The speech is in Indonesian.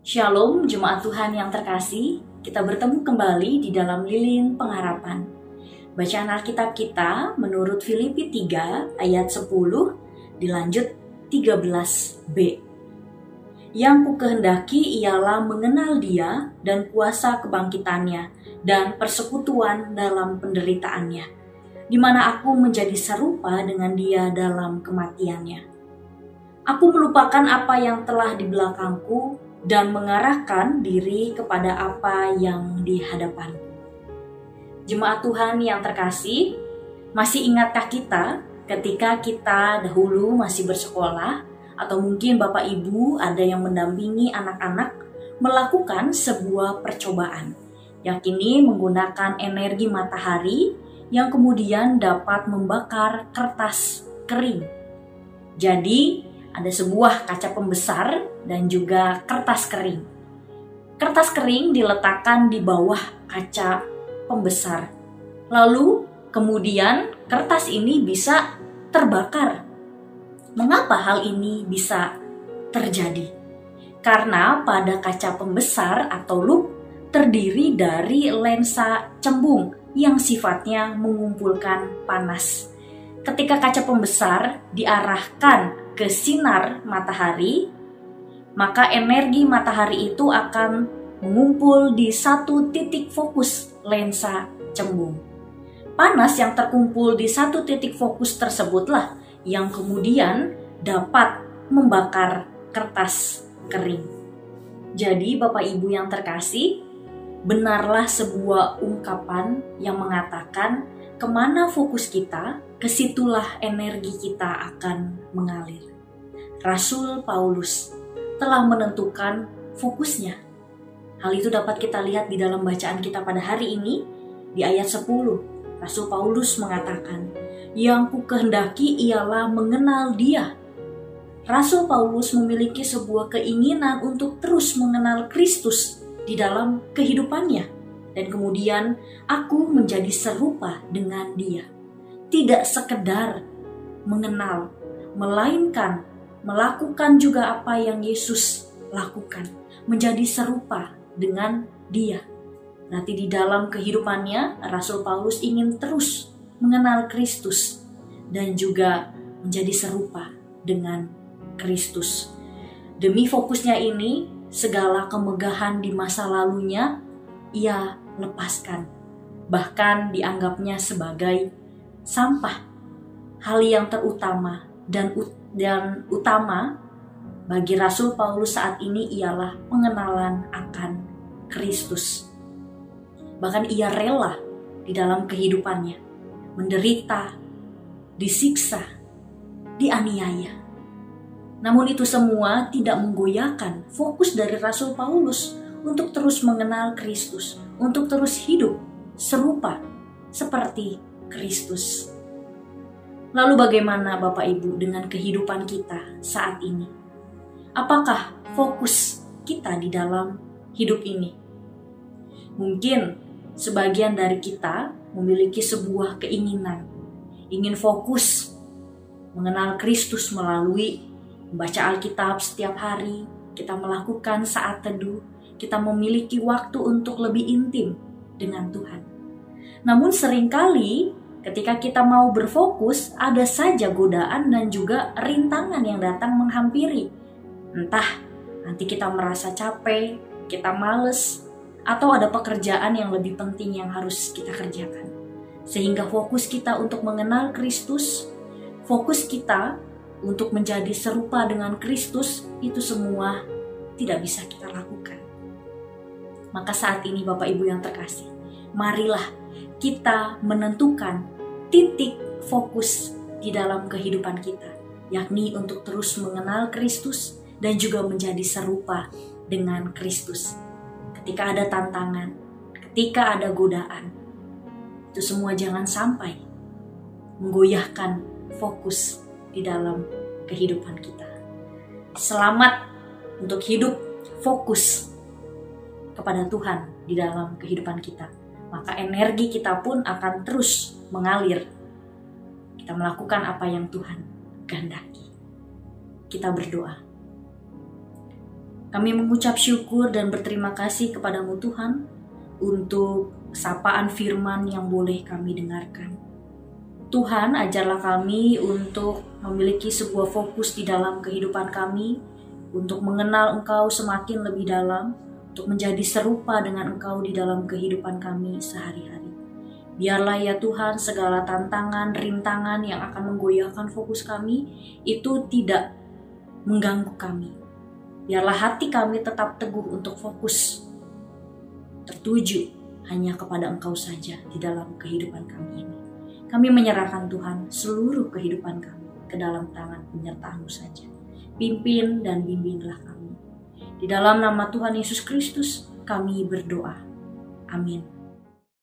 Shalom Jemaat Tuhan yang terkasih, kita bertemu kembali di dalam Lilin Pengharapan. Bacaan Alkitab kita menurut Filipi 3 ayat 10 dilanjut 13b. Yang kukehendaki ialah mengenal Dia dan kuasa kebangkitannya dan persekutuan dalam penderitaannya, di mana aku menjadi serupa dengan Dia dalam kematiannya. Aku melupakan apa yang telah di belakangku dan mengarahkan diri kepada apa yang di hadapanku. Jemaat Tuhan yang terkasih, masih ingatkah kita ketika kita dahulu masih bersekolah, atau mungkin Bapak Ibu ada yang mendampingi anak-anak melakukan sebuah percobaan, yakni menggunakan energi matahari yang kemudian dapat membakar kertas kering. Jadi, ada sebuah kaca pembesar dan juga kertas kering. Kertas kering diletakkan di bawah kaca pembesar. Lalu kemudian kertas ini bisa terbakar. Mengapa hal ini bisa terjadi? Karena pada kaca pembesar atau loop terdiri dari lensa cembung yang sifatnya mengumpulkan panas. Ketika kaca pembesar diarahkan ke sinar matahari, maka energi matahari itu akan mengumpul di satu titik fokus lensa cembung. Panas yang terkumpul di satu titik fokus tersebutlah yang kemudian dapat membakar kertas kering. Jadi Bapak Ibu yang terkasih, benarlah sebuah ungkapan yang mengatakan kemana fokus kita, kesitulah energi kita akan mengalir. Rasul Paulus telah menentukan fokusnya. Hal itu dapat kita lihat di dalam bacaan kita pada hari ini, di ayat 10. Rasul Paulus mengatakan, yang kukehendaki ialah mengenal Dia. Rasul Paulus memiliki sebuah keinginan untuk terus mengenal Kristus di dalam kehidupannya. Dan kemudian aku menjadi serupa dengan Dia. Tidak sekedar mengenal, melainkan melakukan juga apa yang Yesus lakukan. Menjadi serupa dengan Dia. Berarti di dalam kehidupannya, Rasul Paulus ingin terus mengenal Kristus. Dan juga menjadi serupa dengan Kristus. Demi fokusnya ini, segala kemegahan di masa lalunya ia lepaskan, bahkan dianggapnya sebagai sampah. Hal yang terutama dan utama bagi Rasul Paulus saat ini ialah pengenalan akan Kristus. Bahkan ia rela di dalam kehidupannya menderita, disiksa, dianiaya. Namun itu semua tidak menggoyahkan fokus dari Rasul Paulus untuk terus mengenal Kristus, untuk terus hidup serupa seperti Kristus. Lalu bagaimana Bapak Ibu dengan kehidupan kita saat ini? Apakah fokus kita di dalam hidup ini? Mungkin sebagian dari kita memiliki sebuah keinginan, ingin fokus mengenal Kristus melalui membaca Alkitab setiap hari, kita melakukan saat teduh, kita memiliki waktu untuk lebih intim dengan Tuhan. Namun seringkali ketika kita mau berfokus, ada saja godaan dan juga rintangan yang datang menghampiri. Entah nanti kita merasa capek, kita males, atau ada pekerjaan yang lebih penting yang harus kita kerjakan. Sehingga fokus kita untuk mengenal Kristus, fokus kita untuk menjadi serupa dengan Kristus, itu semua tidak bisa kita lakukan. Maka saat ini Bapak Ibu yang terkasih, marilah kita menentukan titik fokus di dalam kehidupan kita, yakni untuk terus mengenal Kristus dan juga menjadi serupa dengan Kristus. Ketika ada tantangan, ketika ada godaan, itu semua jangan sampai menggoyahkan fokus di dalam kehidupan kita. Selamat untuk hidup fokus kepada Tuhan di dalam kehidupan kita. Maka energi kita pun akan terus mengalir. Kita melakukan apa yang Tuhan kehendaki. Kita berdoa. Kami mengucap syukur dan berterima kasih kepadamu Tuhan untuk sapaan firman yang boleh kami dengarkan. Tuhan, ajarlah kami untuk memiliki sebuah fokus di dalam kehidupan kami, untuk mengenal Engkau semakin lebih dalam, untuk menjadi serupa dengan Engkau di dalam kehidupan kami sehari-hari. Biarlah ya Tuhan, segala tantangan, rintangan yang akan menggoyahkan fokus kami, itu tidak mengganggu kami. Biarlah hati kami tetap teguh untuk fokus, tertuju hanya kepada Engkau saja di dalam kehidupan kami ini. Kami menyerahkan Tuhan seluruh kehidupan kami ke dalam tangan penyertaan-Mu saja. Pimpin dan bimbinglah kami. Di dalam nama Tuhan Yesus Kristus kami berdoa. Amin.